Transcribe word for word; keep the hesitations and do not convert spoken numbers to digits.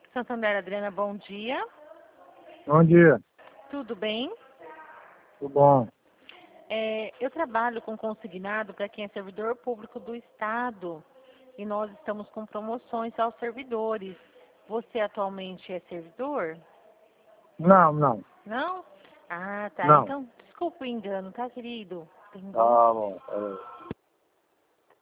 Santander, Adriana, bom dia. Bom dia, Tudo bem? tudo bom? É, eu trabalho com consignado para quem é servidor público do Estado e nós estamos com promoções aos servidores. Você atualmente é servidor? Não, não, Não? Ah, tá. não. Então, desculpa o engano, tá, querido? Tem Tá bom. É.